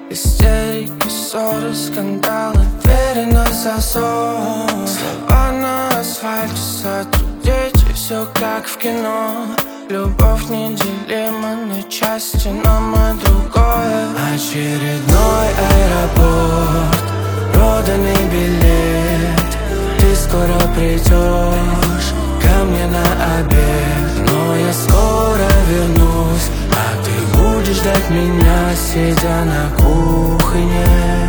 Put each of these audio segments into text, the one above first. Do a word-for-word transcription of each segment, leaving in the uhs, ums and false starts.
Истерики, ссоры, скандалы, двери на засов. Слова на асфальте, сотрудничать, все как в кино. Любовь неделима на части, но мы другое. Очередной аэропорт, проданный билет. Ты скоро придешь ко мне на обед, но я скоро вернусь, а ты будешь ждать меня, сидя на кухне.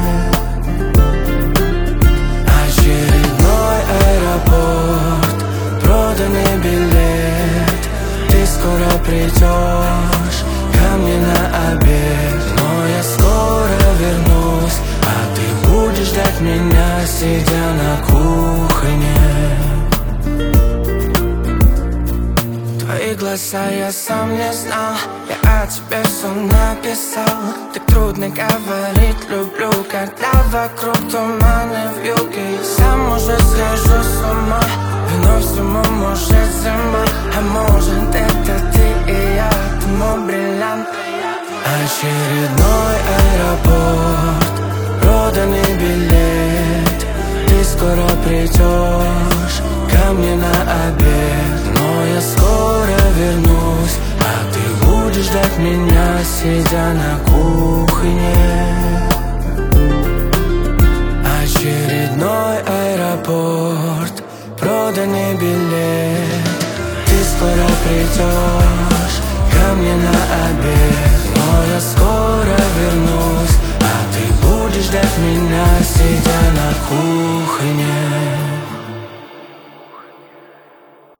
Очередной аэропорт, проданный билет. Ты скоро придешь ко мне на обед, но я скоро вернусь, а ты будешь ждать меня, сидя на кухне. Твои глаза я сам не знал, я о тебе все написал. Так трудно говорить, люблю, когда вокруг туманы в юге. Я сам уже схожу с ума, виной всему может зима. А может это ты и я, ты мой бриллиант. Очередной аэропорт, проданный билет. Ты скоро придешь ко мне на обед, но я скоро вернусь, а ты будешь ждать меня, сидя на кухне. Очередной аэропорт, проданный билет. Ты скоро придешь ко мне на обед, но я скоро вернусь, а ты будешь ждать меня, сидя на кухне.